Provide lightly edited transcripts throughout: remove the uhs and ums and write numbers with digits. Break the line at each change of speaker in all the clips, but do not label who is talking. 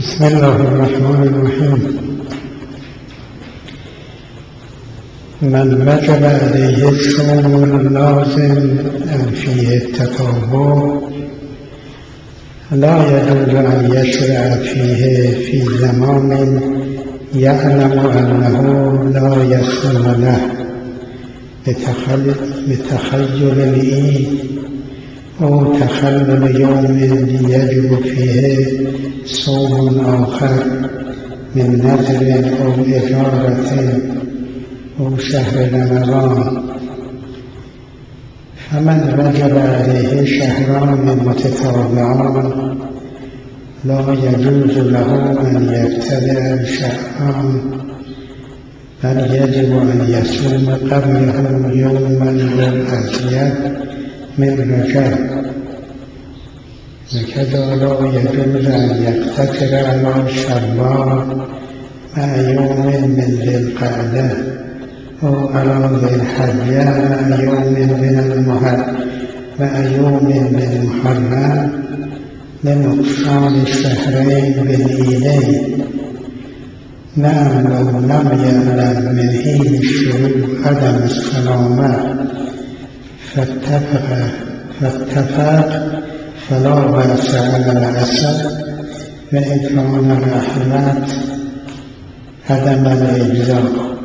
بسم الله الرحمن الرحیم. من وجب علیه الصوم اللازم فیه التطوع لا يجوز أن يشرع فيه في زمان يعلم أنه لا يصوم له بتخيل العيد أو تخلل يوم يجب فيه صوم آخر من نذر أو إجارة أو شهر رمضان. فمن وجب عليه شهران متتابعان لا يجوز له أن يبتدأ بشهران، بل يجب أن يصوم قبله يوما بالأزيد من رجب، وكذا لا يجوز أن يقتصر على شوال مع يوم من ذي القعدة أو على ذي الحجة مع يوم من محرم لنقصان الشهرين بالعيدين. نعم لو لم يعلم من حين الشروق عدم السلامة فاتفق فلا بأس على العسل، وإن كان الرحلات عدم الإجزاء.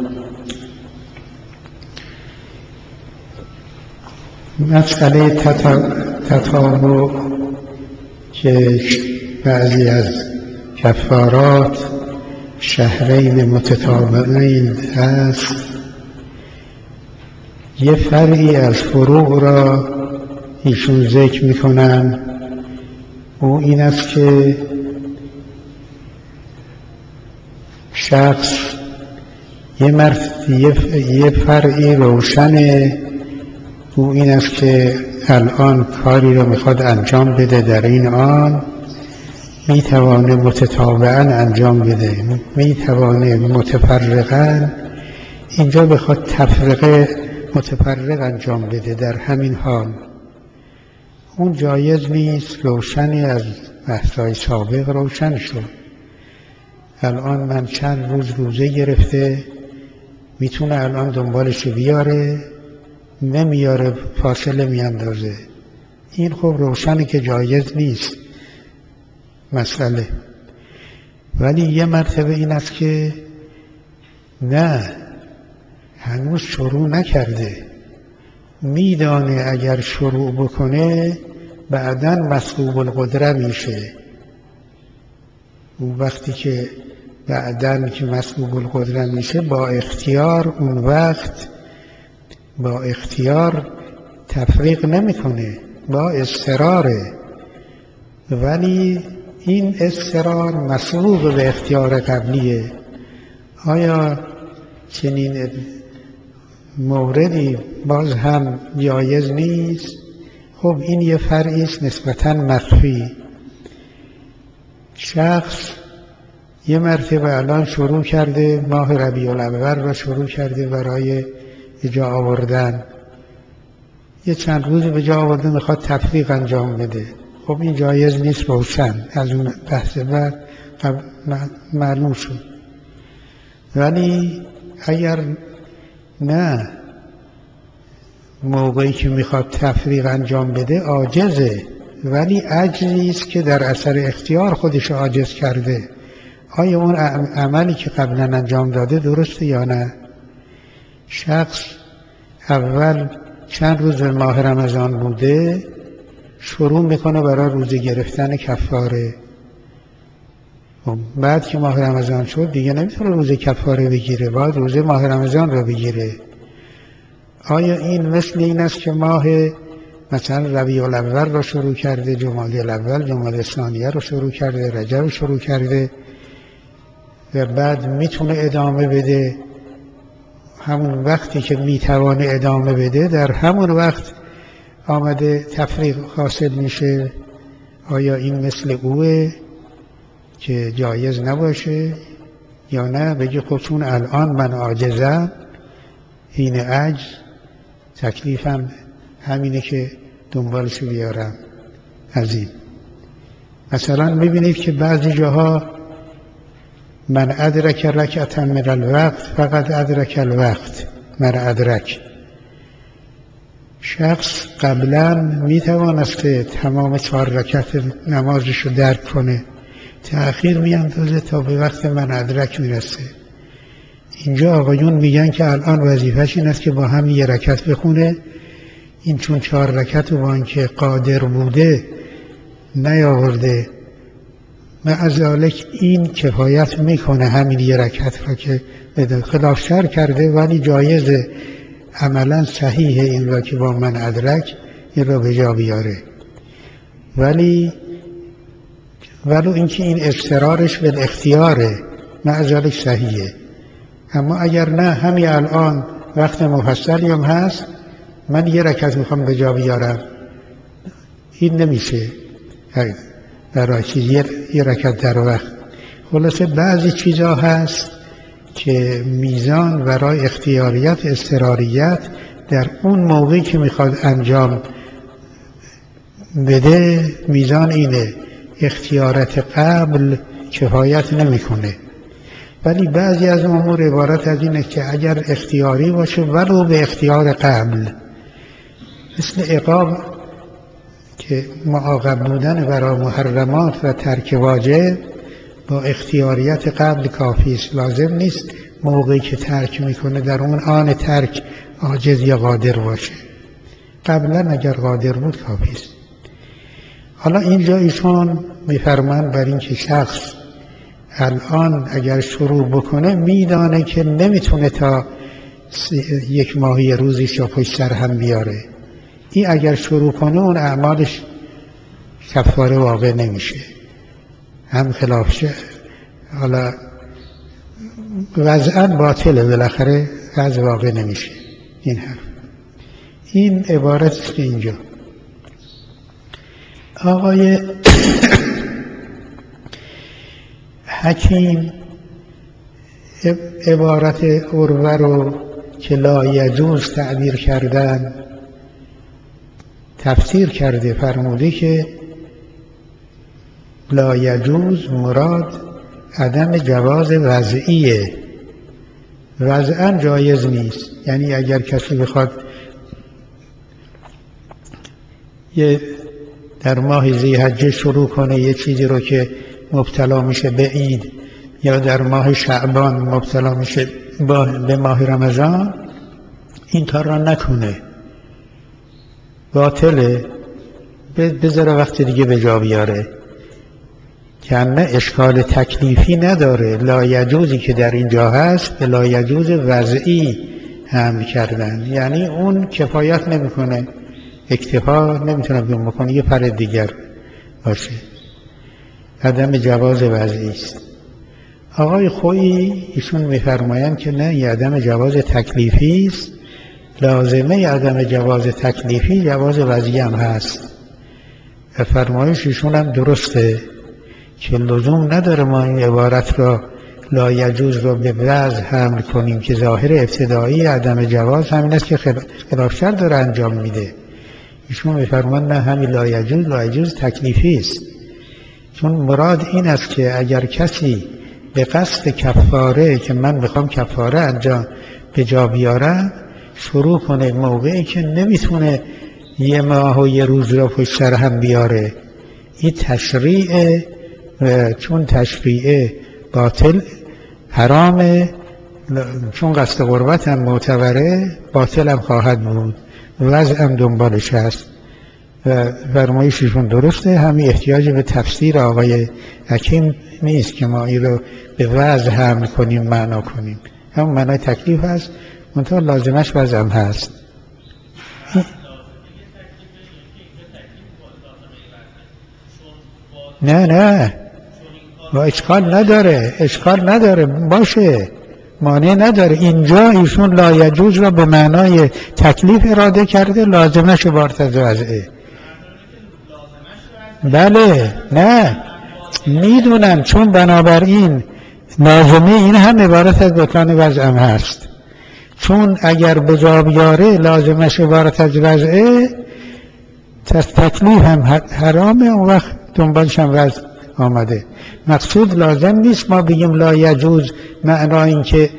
مسئله تطوع که بعضی از کفارات شهرین متتابعین هست، یه فرعی از فروع را ایشون ذکر میکنن. او این است که شخص یه فرعی روشنه، او این است که الان کاری رو میخواد انجام بده، در این آن میتوانه متتابعاً انجام بده، میتوانه متفرقاً، اینجا بخواد تفرقه متفرق انجام بده در همین حال، اون جایز نیست. روشنی از بحث‌های سابق روشن شد. الان من چند روز روزه گرفته، میتونه الان دنبالش بیاره، نمیاره فاصله میاندازه، این خب روشنی که جایز نیست مسئله. ولی یه مرتبه این است که نه، هنوز شروع نکرده، میدانه اگر شروع بکنه بعداً مسلوب القدره میشه. اون وقتی که بعداً که مسلوب القدره میشه با اختیار، اون وقت با اختیار تفریق نمیکنه، با اضطراره، ولی این اضطرار مسبوق به اختیار قبلیه. آیا چنین موردی باز هم جایز نیست؟ خب این یه فرعی است نسبتاً مخفی. شخص یه مرتبه الان شروع کرده، ماه ربیع الاول را شروع کرده برای به جا آوردن، یه چند روز به جا آورده، میخواد تفریق انجام بده. خب این جایز نیست، روشن از اون بحث بعد معلوم شد. ولی اگر نه، موقعی که میخواد تفریق انجام بده عاجزه، ولی عجزی است که در اثر اختیار خودش عاجز کرده. آیا اون عملی که قبلا انجام داده درسته یا نه؟ شخص اول چند روز ماه رمضان بوده، شروع میکنه برای روزه گرفتن کفاره. بعد که ماه رمضان شد دیگه نمیتونه روزه کفاره بگیره، باید روزه ماه رمضان رو بگیره. آیا این مثل این است که ماه مثلا ربیع الاول رو شروع کرده، جمادی الاول، جمادی ثانیه رو شروع کرده، رجب رو شروع کرده و بعد میتونه ادامه بده؟ همون وقتی که میتوانه ادامه بده در همون وقت آمده تفریق حاصل میشه. آیا این مثل اوه که جایز نباشه یا نه بگی خب چون الان من عاجزم، این عجز تکلیفم همینه که دنبالشو بیارم از این. مثلا میبینید که بعضی جاها من ادرک رکعتا من الوقت فقط ادرک الوقت. من ادرک، شخص قبلا می توانسته تمام 4 رکعت نمازش رو درک کنه، تأخیر می اندازه تا به وقت من ادرک میرسه. اینجا آقایون میگن که الان وظیفه‌ش این است که با هم 1 رکعت بخونه. این چون 4 رکعت رو با اینکه قادر بوده نیاورده، مع ذالک این کفایت میکنه همین 1 رکعت را که خلاف شر کرده، ولی جایزه، عملا صحیح این را که با من ادرک این را به جا بیاره. ولو اینکه این اصرارش به اختیاره، مع ذالک صحیحه. اما اگر نه همین الان وقت مفصلی هم هست، من 1 رکعت میخوام به جا بیارم، این نمیشه برای چیز 1 رکعت در وقت. خلاصه بعضی چیزها هست که میزان برای اختیاریت اضطراریت در اون موقعی که میخواد انجام بده میزان اینه، اختیارات قبل کفایت نمیکنه. ولی بعضی از امور عبارت از اینه که اگر اختیاری باشه ولو به اختیار قبل، مثل عقاب که معاقب بودن برای محرمات و ترک واجب با اختیاریت قبل کافی است. لازم نیست موقعی که ترک میکنه در اون آن ترک عاجز یا قادر باشه، قبلا اگر قادر بود کافی است. حالا اینجا ایشون میفرمان بر این که شخص الان اگر شروع بکنه میدانه که نمیتونه تا 1 ماهی روزیش یا پشت سر هم بیاره، این اگر شروع کنه اون اعمالش کفاره واقع نمیشه، هم خلاف شه، حالا وضعاً باطله، بالاخره وضع واقع نمیشه. این عبارت است که اینجا آقای حکیم عبارت عروه رو که لا یجوز تعبیر کردن تفسیر کرده، فرموده که لا یجوز مراد عدم جواز وضعیه، وضعاً جایز نیست. یعنی اگر کسی بخواد در ماه ذی‌حجه شروع کنه یه چیزی رو که مبتلا میشه به عید، یا در ماه شعبان مبتلا میشه به ماه رمضان، این کار را نکنه، باطله، بذاره وقت دیگه به جا بیاره، که نه اشکال تکلیفی نداره. لا یجوزی که در اینجا هست به لا یجوز وضعی حمل کردن، یعنی اون کفایت نمیکنه، اکتفا نمیتونه بکنه، یه پر دیگر باشه، عدم جواز وضعی است. آقای خویی ایشون میفرمایند که نه، یه عدم جواز تکلیفی است، لازمه عدم جواز تکلیفی جواز وضعی هم هست. فرمایش ایشون هم درسته که لزوم نداره ما این عبارت را لا یجوز را به وضع حمل کنیم که ظاهر ابتدایی عدم جواز همین است که خلاف شر داره انجام میده. ایشون میفرمان نه، همین لا یجوز تکلیفی است، چون مراد این است که اگر کسی به قصد کفاره که من میخوام کفاره انجام به جا بیارم شروع کنه موقعی که نمیتونه 1 ماه و 1 روز را پشت سر هم بیاره، این تشریع، چون تشریع باطل حرامه، چون قصد قربت هم معتبره باطل هم خواهد بود، وضع هم دنبالش هست. فرمایششون درسته، همین احتیاج به تفسیر آقای حکیم نیست که ما این رو به وضع حمل کنیم معنا کنیم، همون معنای تکلیف هست، منتها لازمش وضع هم هست. نه با اشکال نداره باشه، مانع نداره. اینجا ایشون لا یجوز را به معنای تکلیف اراده کرده، لازمش عبارت از وضعه. بله، نه میدونم، چون بنابراین لازمه این هم عبارت از بطلان وضع هم هست، چون اگر به جا بیاره لازمش عبارت از وضعه، تکلیف هم حرامه، اون وقت دنبالش هم وضع آمده. مقصود لازم نیست ما بگیم لا یجوز معنا این که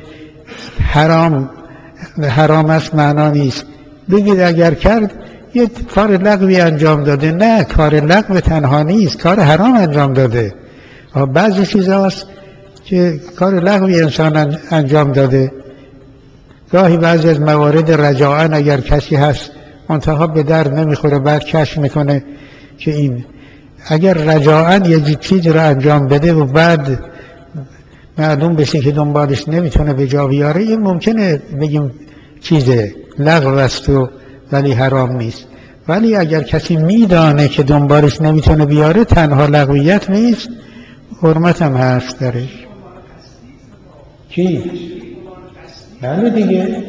حرام است معنا نیست. بگید اگر کرد یه کار لغوی انجام داده. نه، کار لغو تنها نیست، کار حرام انجام داده. بعضی چیزاست که کار لغوی انسان انجام داده. گاهی بعضی از موارد رجاعاً اگر کسی هست منتها به درد نمیخوره، بعد کشف میکنه که این اگر رجاعاً یه چیزی رو انجام بده و بعد معلوم بشه که دنبالش نمیتونه به جا بیاره، این ممکنه بگیم چیزه لغو است و ولی حرام نیست. ولی اگر کسی میدانه که دنبالش نمیتونه بیاره، تنها لغویت نیست، حرمت هم هست درش. کی؟ بله دیگه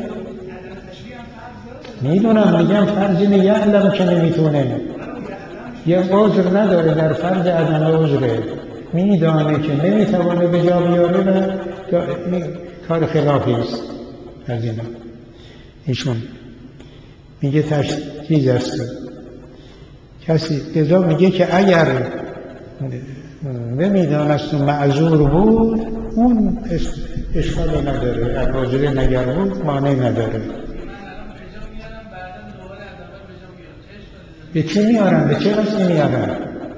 میدونم، میگم فرض یعلم که نمیتونه، یه عذر نداره، در فرض عدم عذره، میدانه که نمیتونه به جا بیاره و کار خلافی است از اینا. ایشون میگه تشکیز است. کسی لذا میگه که اگر نمیدانست و معذور بود اون اشکالی نداره، عذر نگر بود مانعی نداره. به چی میارم؟ به چه قصدی میارم؟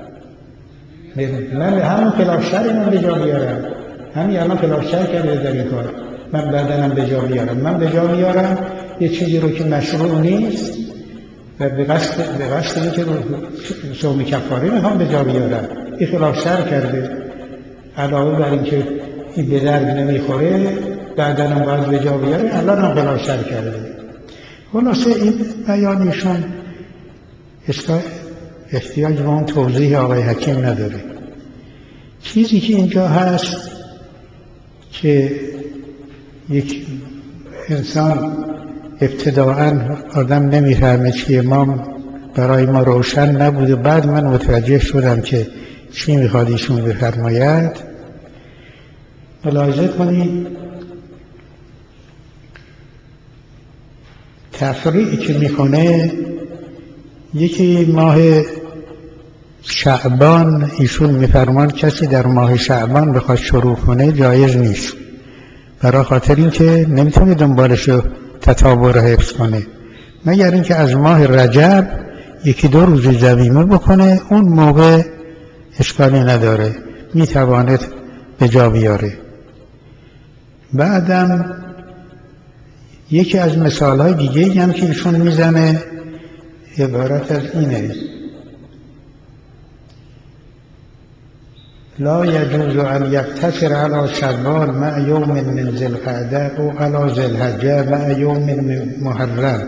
من همون خلاف شرعی من به جا بیارم. همین الان خلاف شرع کرده در این کار، من بدنم به جا بیارم. من به جا میارم یه چیزی رو که مشروع نیست و به قصد این که صوم کفاره میخوام به جا بیارم. این خلاف شرع کرده، علاوه بر این که این به درد نمیخوره بدنم باید به جا بیاره، الان هم خلاف شرع کرده. خلاصه این بیانیشون احتیاج به اون توضیح آقای حکیم نداره. چیزی که اینجا هست که یک انسان ابتداعاً آدم نمیفهمه که برای ما روشن نبوده، بعد من متوجه شدم که چی میخواد ایشون بفرماید. ملاحظه کنید تفریعی که میکنه، یکی ماه شعبان ایشون میفرمان کسی در ماه شعبان بخواد شروع کنه جایز نیست، برای خاطر این که نمیتونه دنبالشو تتابع رو حفظ کنه، مگر اینکه از ماه رجب یکی دو روز ضمیمه بکنه، اون موقع اشکالی نداره، میتواند به جا بیاره. بعدم یکی از مثالهای دیگه هم که ایشون میزنه عبارت از اینه: لا یجوز ان یقتصر علی شوال مع یوم من ذی القعده او علی ذی الحجه مع یوم من محرم.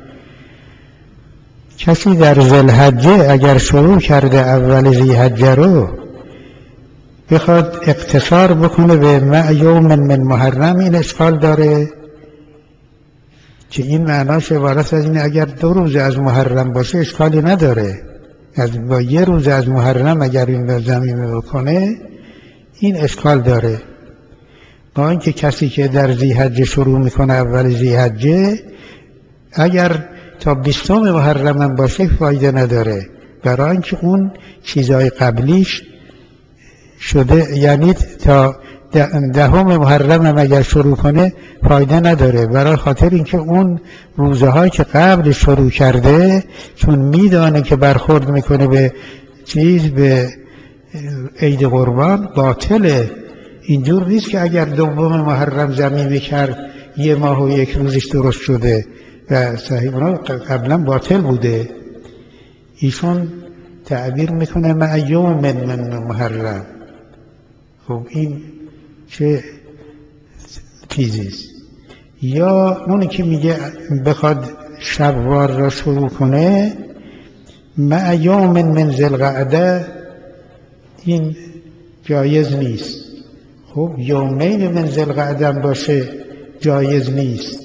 کسی در ذی الحجه اگر شروع کرده اول ذی الحجه رو بخواد اقتصار بکنه به مع یوم من محرم، این اشکال داره که این معناش عبارت از اینه اگر 2 روز از محرم باشه اشکالی نداره، با 1 روز از محرم اگر این رو ضمیمه بکنه این اشکال داره. با اینکه کسی که در ذی‌حجه شروع میکنه اول ذی‌حجه اگر تا 20 محرم هم باشه فایده نداره، برای اینکه اون چیزهای قبلیش شده، یعنی تا 10 محرم هم اگر شروع کنه فایده نداره، برای خاطر اینکه اون روزهایی که قبل شروع کرده چون میدانه که برخورد میکنه به به عید قربان باطله. اینجور نیست که اگر 2 محرم ضمیمه کرد 1 ماه و 1 روزش درست شده و صحیح قبلا باطل بوده. ایشون تعبیر میکنه مع یوم من محرم. خب این چه چیزیست؟ یا اونی که میگه بخواد شوال را شروع کنه مع یوم من ذی القعده، این جایز نیست. خب یومین من ذی القعده باشه جایز نیست،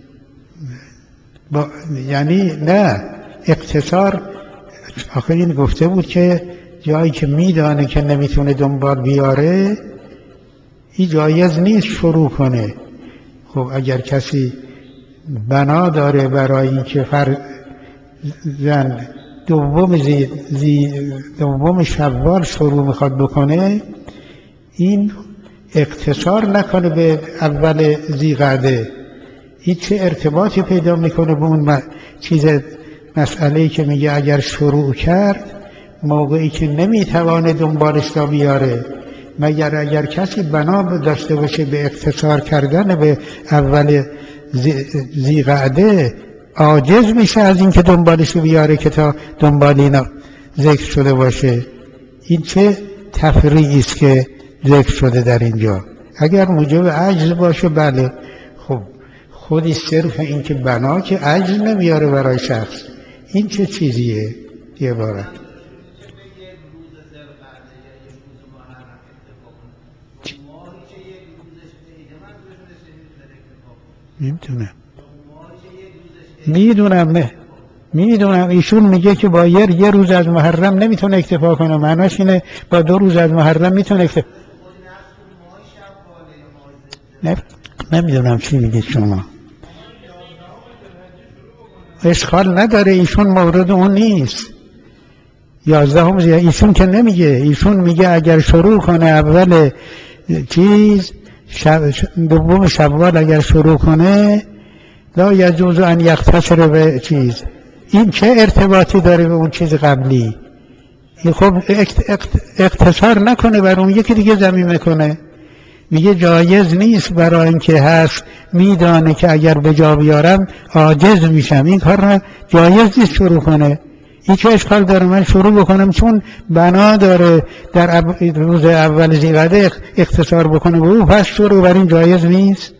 یعنی نه اقتصار. آخه این گفته بود که جایی که میدانه که نمیتونه دنبال بیاره این جایز نیست شروع کنه. خب اگر کسی بنا داره برای اینکه زن دوم شوال شروع میخواد بکنه، این اقتصار نکنه به اول ذی‌قعده. این چه ارتباطی پیدا میکنه به اون مسئله‌ای که میگه اگر شروع کرد موقعی که نمیتوانه دنبالش را بیاره، مگر اگر کسی بنا داشته باشه به اقتصار کردن به اول ذی‌قعده عاجز میشه از این که دنبالش بیاره که تا دنبال اینا ذکر شده باشه. این چه تفریعی است که ذکر شده در اینجا؟ اگر موجب عجز باشه بله، خب خودی صرف این که بنا که عجز نمیاره برای شخص، این چه چیزیه؟ یه باره میدونم ایشون میگه که با یه روز از محرم نمیتونه اکتفا کنه، معناش اینه با 2 روز از محرم میتونه اکتفا. نمیدونم چی میگه شما، اشکال نداره، ایشون مورد اون نیست. 11 ایشون که نمیگه، ایشون میگه اگر شروع کنه اول دوم شوال اگر شروع کنه لا یجوز ان یقتصر به این چه ارتباطی داره به اون چیز قبلی؟ خب اقتصار نکنه بر اون یکی دیگه ضمیمه کنه. میگه جایز نیست برای اینکه هست میدانه که اگر به جا بیارم عاجز میشم، این کار را جایز نیست شروع کنه. این چه اشکال داره من شروع بکنم چون بنا داره در روز اول ذی‌قعده اختصار بکنه به او، پس شروع بر این جایز نیست.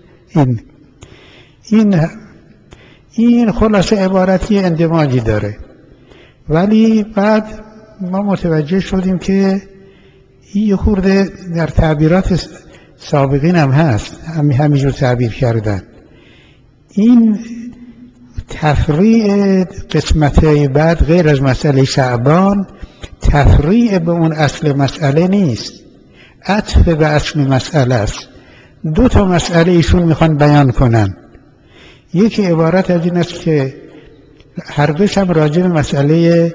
این خلاصه عبارتی اندماجی داره. ولی بعد ما متوجه شدیم که این خورده در تعبیرات سابقین هم هست، همینجور تعبیر کردن. این تفریع قسمت‌های بعد غیر از مسئله شعبان تفریع به اون اصل مسئله نیست، عطف به اصل مسئله است. 2 مسئله ایشون میخوان بیان کنن. یکی عبارت از این است که هر دوش هم راجع به مسئله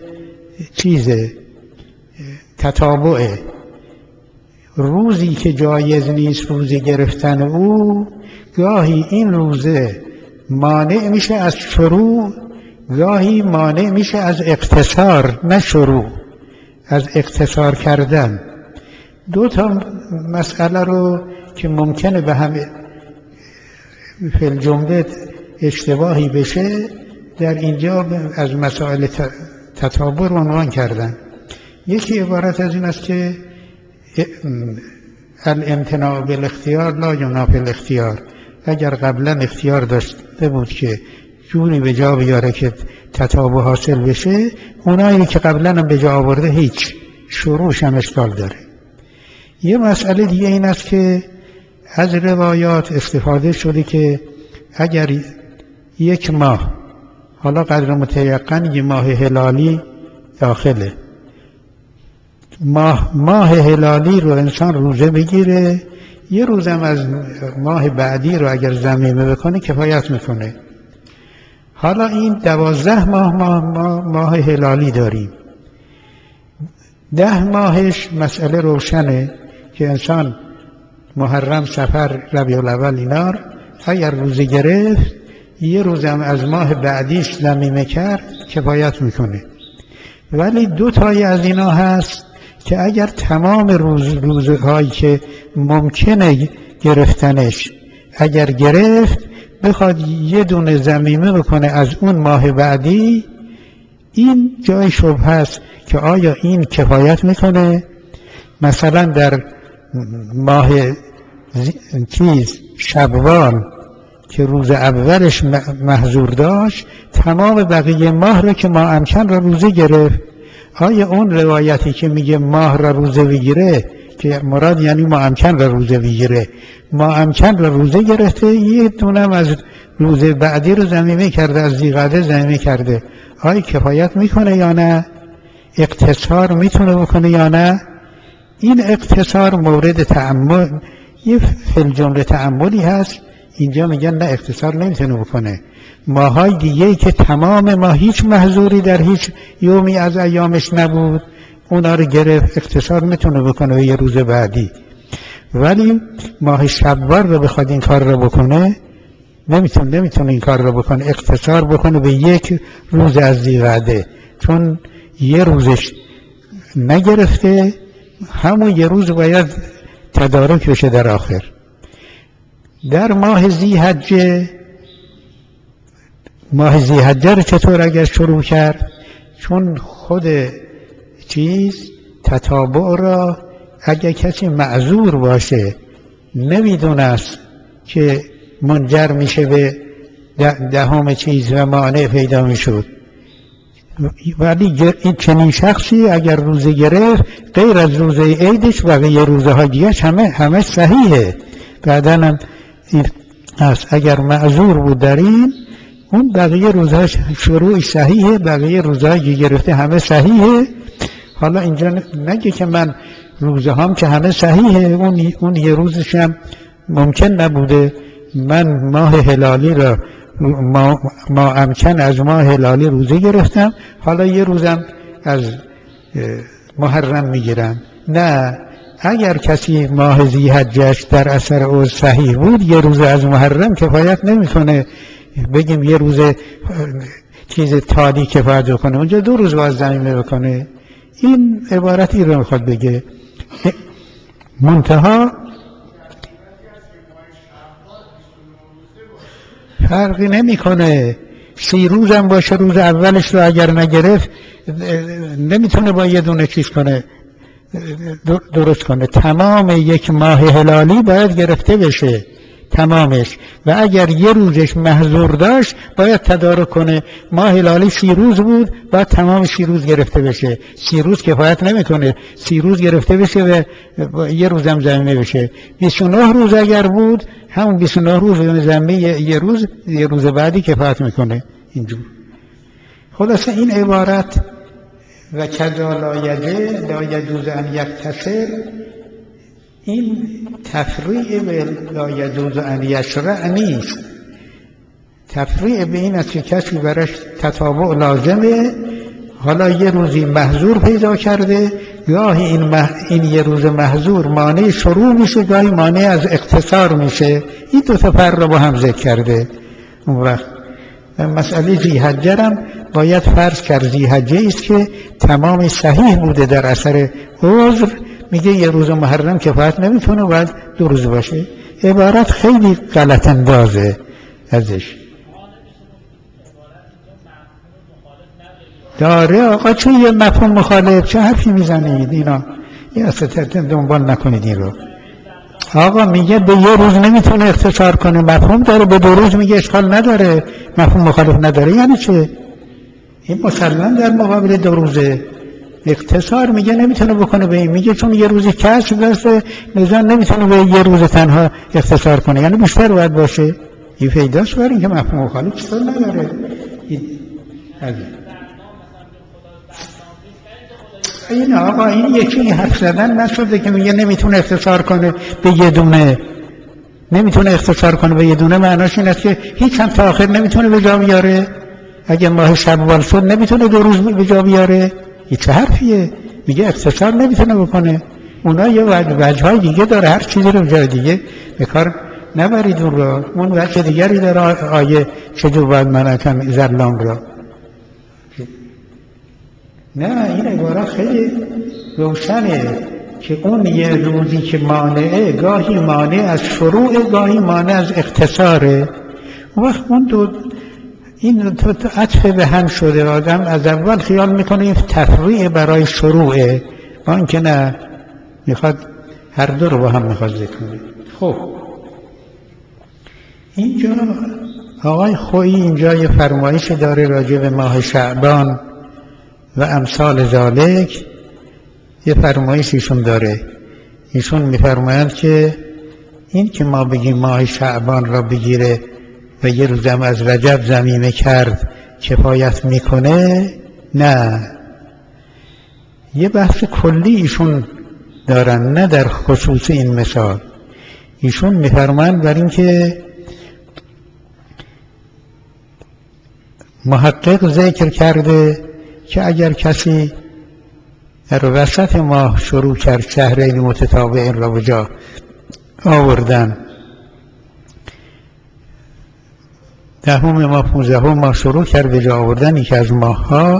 تتابعه. روزی که جایز نیست روزی گرفتن او، گاهی این روزه مانع میشه از شروع، گاهی مانع میشه از اقتصار، نه شروع، از اقتصار کردن. 2 مسئله رو که ممکنه به هم فی الجمله اشتباهی بشه در اینجا از مسائل تتابع عنوان کردن. یکی عبارت از این است که الامتناع بالاختیار لا ینافی الاختیار. اگر قبلا اختیار داشته بود که جوری به جا بیاره که تتابع حاصل بشه، اونایی که قبلا هم به جا آورده هیچ، شروعش هم اشکال داره. یه مسئله دیگه این است که از روایات استفاده شده که اگر 1 ماه، حالا قدر متیقن 1 ماه هلالی داخله، ماه هلالی رو انسان روزه بگیره، 1 روزم از ماه بعدی رو اگر ضمیمه بکنه کفایت میکنه. حالا این 12 ماه هلالی داریم، 10 ماهش مسئله روشنه که انسان محرم، صفر، ربیع الاول اینا اگر روزه گرفت 1 روزم از ماه بعدیش ضمیمه کرد کفایت میکنه. ولی 2 تای از اینا هست که اگر تمام روزهایی که ممکنه گرفتنش اگر گرفت بخواد 1 دونه ضمیمه بکنه از اون ماه بعدی، این جای شبهه است که آیا این کفایت میکنه؟ مثلا در ماه شوال که روز اولش محظور داشت، تمام بقیه ماه رو که ما امکن را روزه گرفت، آیا اون روایتی که میگه ماه را روزه بگیره، که مراد یعنی ما امکن را روزه بگیره، ما امکن را روزه گرفته، 1 دونم از روز بعدی رو ضمیمه کرده، از ذی‌قعده ضمیمه کرده، آیا کفایت میکنه یا نه؟ اقتصار میتونه بکنه یا نه؟ این اقتصار مورد تأمل، یه فی الجمله تأملی هست. اینجا میگن نه اختصار نمیتونه بکنه. ماهای دیگه که تمام ما هیچ محظوری در هیچ یومی از ایامش نبود اونا رو گرفت، اختصار میتونه بکنه به یه روز بعدی. ولی ماه شوال رو بخواد این کار رو بکنه نمیتونه این کار رو بکنه، اختصار بکنه به یک روز از ذی‌قعده، چون یه روزش نگرفته، همون یه روز باید تدارک بشه در آخر. در ماه ذی‌حجه، ماه ذی‌حجه رو چطور اگر شروع کرد؟ چون خود چیز تتابع را اگر کسی معذور باشه نمیدونست که منجر میشه به دهم چیز و مانع پیدا میشد، ولی این چنین شخصی اگر روزه گرفت غیر از روزه عیدش بقیه روزهای دیگه همه صحیحه. بعداً هم این هست اگر معذور بود در این، اون بقیه روزهاش شروع صحیحه، بقیه روزهایی که گرفته همه صحیحه. حالا اینجا نگه که من روزه هم که همه صحیحه، اون یه روزش هم ممکن نبوده، من ماه هلالی را ما امکن از ماه هلالی روزه گرفتم، حالا یه روزم از محرم میگیرم. نه، اگر کسی ماه ذی‌حجه‌اش در اثر او صحیح بود، یه روز از محرم کفایت نمیکنه بگیم یه روز چیز تالی کفایت کنه، اونجا 2 روز باز زمینه بکنه. این عبارتی رو میخواد بگه. منتها فرقی نمیکنه 30 روزم باشه، روز اولش رو اگر نگرفت نمیتونه با یه دونه چیز کنه درست کنه. تمام یک ماه هلالی باید گرفته بشه تمامش، و اگر یه روزش محظور داشت باید تدارک کنه. ماه هلالی 30 روز بود، باید تمام 30 روز گرفته بشه. 30 روز کفایت نمیکنه، 30 روز گرفته بشه و یه روزم ضمیمه بشه. 29 روز اگر بود، همون 29 روز ضمیمه یه روز بعدی کفایت میکنه. اینجور خلاصه این عبارت و کذا لا یجوز ان یکتسر، این تفریع به لا یجوز ان یشرع نیست. تفریع به این است که کسی برش تتابع لازمه، حالا یه روزی محظور پیدا کرده، گاهی این یه روز محظور مانع شروع میشه، گاهی مانع از اقتصار میشه. این 2 تا فرق رو با هم ذکر کرده. اون وقت مسئله ذی‌حجه هم باید فرض کرد ذی‌حجه است که تمام صحیح بوده در اثر عذر، میگه یه روز محرم کفایت نمیتونه، باید 2 روز باشه. عبارت خیلی غلط اندازه ازش داره. آقا چون یه مفهوم مخالف چه حرفی میزنید؟ اینا یه اصلا دنبال نکنید این رو. آقا میگه به یه روز نمیتونه اختصار کنه، مفهوم داره. به 2 روز میگه اشکال نداره، مفهوم مخالف نداره. یعنی چه؟ این مسلمان در مقابل 2 روزه. اختصار میگه نمیتونه بکنه به این، میگه چون یه روزی کسب داشته میزان نمیتونه به یه روز تنها اختصار کنه، یعنی بیشتر باید باشه. این پیداست برای اینکه مفهوم مخالف چطور نداره. این آقا این یکی حرف زدن نشده که میگه نمیتونه اختصار کنه به یه دونه. نمیتونه اختصار کنه به یه دونه معناش این است که هیچ هم تا آخر نمیتونه به جا بیاره. اگه ماه شوال شد نمیتونه 2 روز به جا بیاره. این چه حرفیه؟ میگه اختصار نمیتونه بکنه. اونا یه وجهای دیگه داره، هر چیزی رو جای دیگه به کار نبرید. اون رو اون وجه دیگری داره. آیه چجور باید منعکم زلام را. نه، این عبارت خیلی روشنه که اون یه روزی که مانعه، گاهی مانع از شروع، گاهی مانع از اختصاره. وقت اون این تو عطف به هم شده. آدم از اول خیال میکنه این تفریع برای شروعه، با اینکه نه، میخواد هر دو رو با هم میخواد ذکر کنه. خب اینجا آقای خویی اینجا یه فرمایش داره راجع به ماه شعبان و امثال ذالک. یه فرمایش ایشون داره. ایشون میفرمایند که این که ما بگیم ماه شعبان را بگیره و یه روزم از رجب ضمیمه کرد کفایت میکنه، نه. یه بحث کلی ایشون دارن، نه در خصوص این مثال. ایشون میفرمایند بر این که محقق ذکر کرده که اگر کسی در وسط ماه شروع کرد شهرین متتابعین را به جا آوردن، 10 ماه 15 ماه شروع کرد به جا آوردن یکی از ماه‌ها،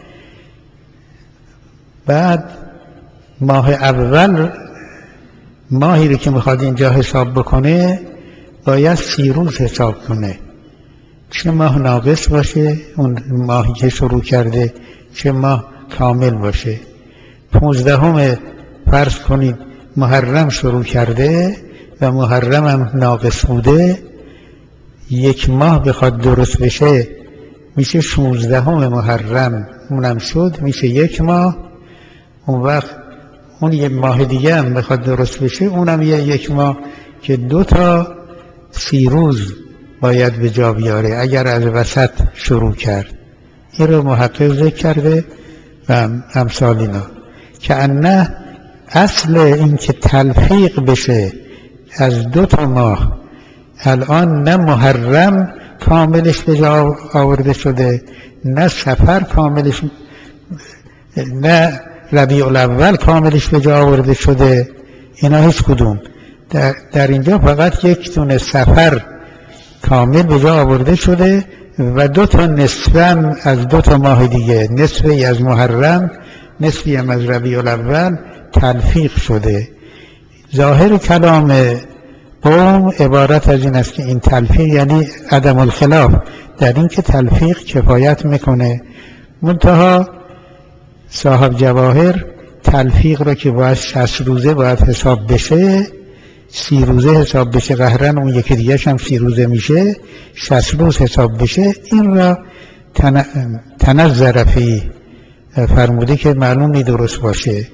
بعد ماه اول ماهی رو که میخواد اینجا حساب بکنه باید 30 روز حساب کنه، چه ماه ناقص باشه اون ماهی که شروع کرده، چه ماه کامل باشه. 15 فرض کنید محرم شروع کرده و محرم هم ناقص بوده، 1 ماه بخواد درست بشه میشه 16 محرم، اونم شد میشه 1 ماه. اون وقت اون 1 ماه دیگه هم بخواد درست بشه اونم 1 ماه که 2 تا 30 روز باید به جا بیاره اگر از وسط شروع کرد. این رو محقق ذکر کرده و امثال اینا که انه اصل این که تلفیق بشه از 2 تا ماه، الان نه محرم کاملش به جا آورده شده، نه صفر کاملش، نه ربیع الاول کاملش به جا آورده شده، اینا هیچ کدوم. در اینجا فقط 1 دونه صفر کامل به جا آورده شده و 2 تا نصفم از 2 تا ماه دیگه، نصفی از محرم نصفی هم از ربیع الاول تلفیق شده. ظاهر کلام قوم عبارت از این است که این تلفیق یعنی عدم الخلاف در این که تلفیق کفایت میکنه، منتها صاحب جواهر تلفیق را که باید 60 روزه باید حساب بشه، 30 روزه حساب بشه، قهرن اون یکی دیگه هم 30 روزه میشه، 60 روز حساب بشه، این را تنظر فی فرموده که معلوم نی درست باشه.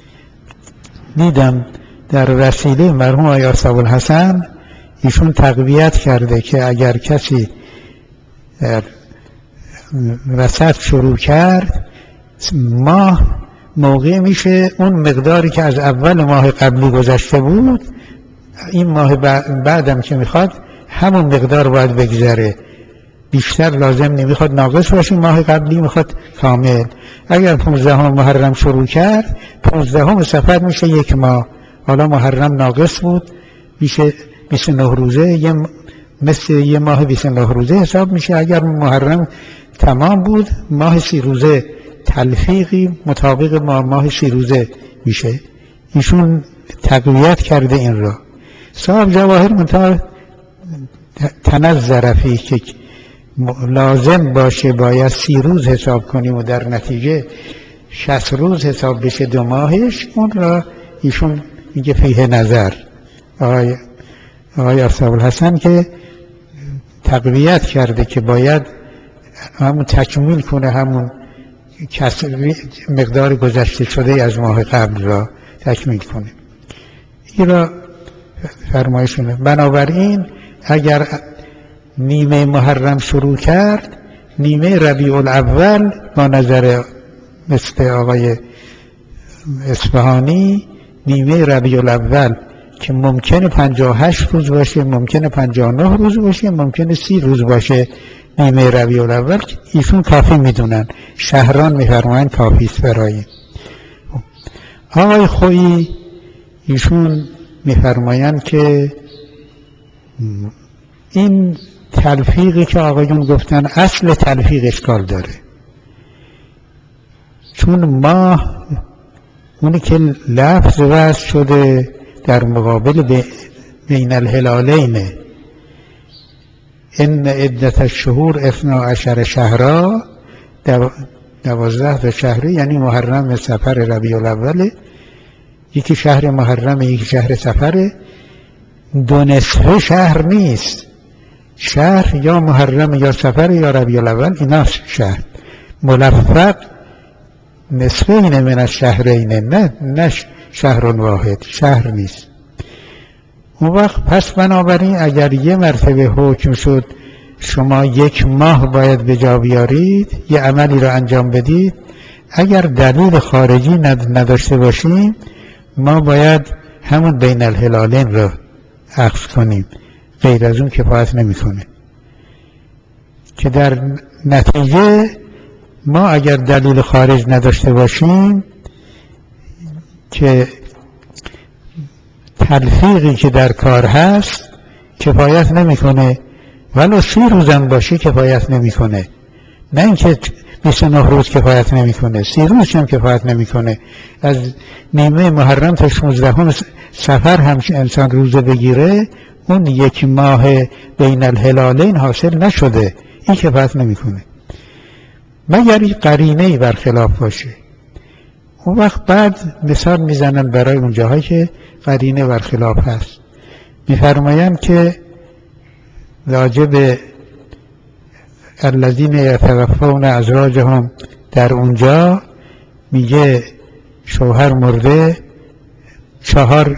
دیدم در رسیله مرحوم آیه ابوالحسن ایشون تقویت کرده که اگر کسی در وسط شروع کرد ماه موقع میشه اون مقداری که از اول ماه قبلی گذشته بود، این ماه بعدم که میخواد همون مقدار باید بگذره، بیشتر لازم نمیخواد ناقص باشه، ماه قبلی میخواد کامل. اگر 15 محرم شروع کرد 15 صفر میشه 1 ماه، حالا محرم ناقص بود میشه 29 روزه، مثل 1 ماه 29 روزه حساب میشه. اگر محرم تمام بود ماه 30 روزه تلفیقی مطابق ماه 30 روزه میشه. ایشون تقویت کرده این را. صاحب جواهر منتها تنظر فی که لازم باشه باید 30 روز حساب کنیم و در نتیجه 60 روز حساب بشه 2 ماهش، اون را ایشون میگه فیه نظر. آقای ابوالحسن که تقویت کرده که باید همون تکمیل کنه، همون مقدار گذشته شده از ماه قبل را تکمیل کنه. این را فرمایشونه. بنابراین اگر نیمه محرم شروع کرد، نیمه ربیع الاول با نظر مثل آقای اصفهانی نیمه ربیع الاول که ممکنه 58 روز باشه، ممکنه 59 روز باشه، ممکنه 30 روز باشه، نیمه ربیع الاول ایشون کافی میدونن، شهران میفرمایند کافی است برای. آقای خویی ایشون میفرمایند که این تلفیقی که آقایون گفتن اصل تلفیق اشکال داره، چون ماه اونی که لفظ وضع شده در مقابل بین الهلالین ان عدت الشهور 12 شهرا، 12 شهری، یعنی محرم صفر ربیع الاول، یکی شهر محرم یکی شهر صفر، 2 نصفه شهر نیست، شهر یا محرم یا صفر یا ربیع الاول، اینا شهر ملفق نصفین من الشهرین، نه شهر واحد، شهر نیست. اون وقت پس بنابراین اگر 1 مرتبه حکم شد شما 1 ماه باید به جا بیارید، یه عملی رو انجام بدید، اگر دلیل خارجی نداشته باشیم ما باید همون بین الهلالین رو اخذ کنیم، غیر از اون کفایت نمیکنه. که در نتیجه ما اگر دلیل خارج نداشته باشیم که تلفیقی که در کار هست کفایت نمیکنه، ولو 30 روزم باشه کفایت نمیکنه. نه اینکه 29 روز کفایت نمیکنه، 30 روز هم کفایت نمیکنه. از نیمه محرم تا 16 سفر هم انسان روزه بگیره، اون 1 ماه بین الهلالین حاصل نشده، این کفایت نمیکنه مگر این قرینه‌ای برخلاف باشه. اون وقت بعد مثال میزنن برای اون جاهایی که قرینه برخلاف هست. میفرمایند که واجب الذین یتوفون ازواجهم در اونجا میگه شوهر مرده 4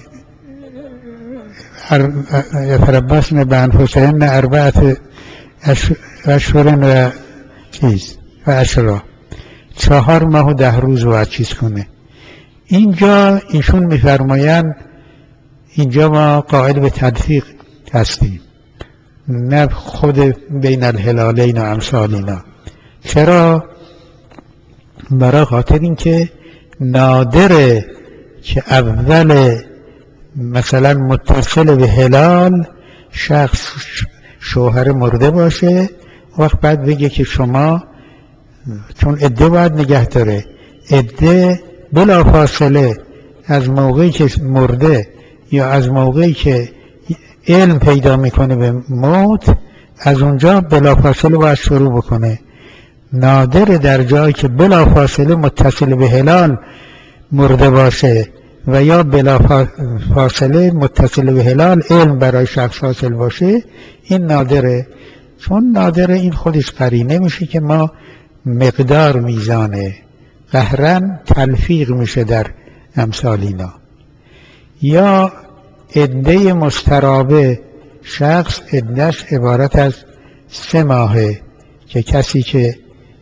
یتربصن بانفسهن 4 اشهر و چیز و عشرا، 4 ماه و 10 روز باید چیز کنه. اینجا ایشون میفرمایند اینجا ما قائل به تلفیق هستیم، نه خود بین الهلالین و امثالینا. چرا؟ برای خاطر اینکه نادره که اول مثلا متصل به هلال شخص شوهر مرده باشه، وقت بعد بگه که شما چون عده باید نگه داره، عده بلا فاصله از موقعی که مرده یا از موقعی که علم پیدا میکنه به موت، از اونجا بلافاصله باید شروع بکنه. نادر در جایی که بلافاصله متصل به هلال مرده باشه و یا بلافاصله متصل به هلال علم برای شخص حاصل باشه، این نادره. چون نادره این خودش قرینه میشه که ما مقدار میزانه قهرن تلفیق میشه در امثالینا. یا عده مسترابه، شخص عدهش عبارت از 3 ماهه که کسی که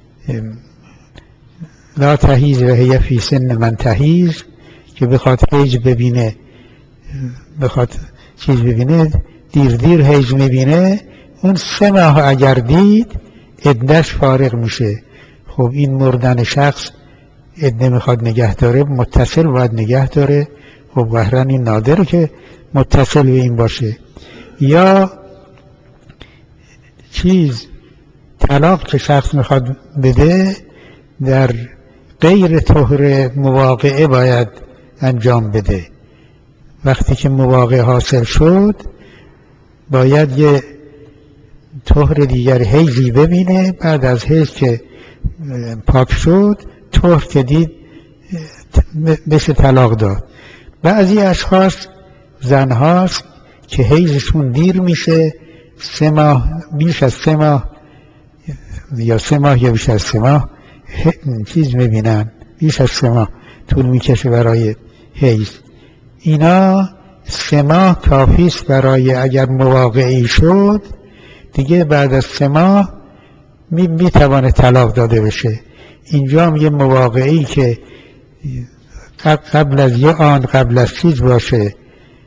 لا تحیز و هی فی سن من تحیز، که بخواد حیج ببینه، بخواد چیز ببینه، دیر حیج میبینه، اون 3 ماه اگر دید عدهش فارغ میشه. خب این مردن شخص عده میخواد نگه داره، متصل باید نگه داره. خب قهرن این نادره که متصل به این باشه. یا چیز طلاق که شخص میخواد بده در غیر طهر مواقعه باید انجام بده. وقتی که مواقع حاصل شد باید یه طهر دیگر حیضی ببینه، بعد از حیض که پاک شد طهر که دید بشه طلاق داد. بعضی اشخاص زنهاست که حیضشون دیر میشه، 3 ماه، بیش از 3 ماه یا 3 ماه یا بیش از 3 ماه چیز میبینن، بیش از 3 ماه طول میکشه برای حیض. اینا 3 ماه کافیست برای اگر مواقعی شد دیگه بعد از 3 ماه میتوانه طلاق داده بشه. اینجا هم یه مواقعی که قبل از یه آن قبل از چیز باشه،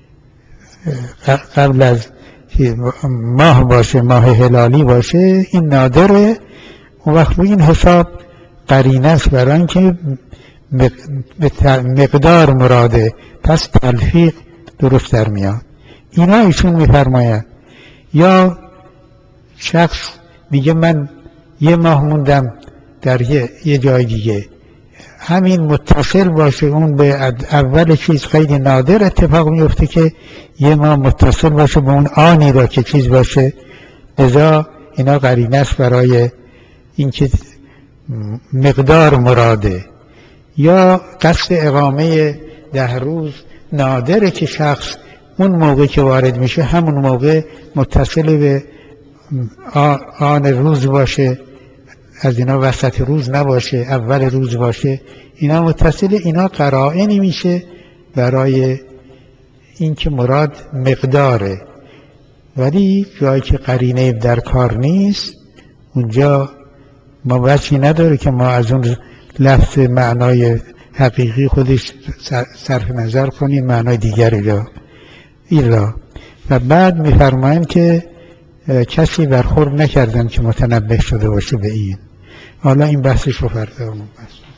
قبل از ماه باشه، ماه هلالی باشه، این نادره. اون وقت رو این حساب قرینه است برای اینکه مقدار مراده، پس تلفیق درست در میاد. اینا ایشون میفرماید. یا شخص میگه من 1 ماه موندم در یه جای دیگه، همین متصل باشه، اون به اول چیز خیلی نادر اتفاق میفته که 1 ماه متصل باشه به اون آنی را که چیز باشه، لذا اینا قرینه است برای اینکه مقدار مراده. یا قصد اقامه 10 روز نادره که شخص اون موقع که وارد میشه همون موقع متصل به آن روز باشه، از اینا وسط روز نباشه، اول روز باشه، اینا متصل. اینا قرائنی میشه برای اینکه مراد مقداره. ولی جایی که قرینه در کار نیست، اونجا ما وجهی نداره که ما از اون لفظ معنای حقیقی خودش صرف نظر کنیم، معنای دیگری را ایلا. و بعد میفرمایند که کسی برخورد نکردن که متنبه شده باشه به این. حالا این بحثش رو فردا بحث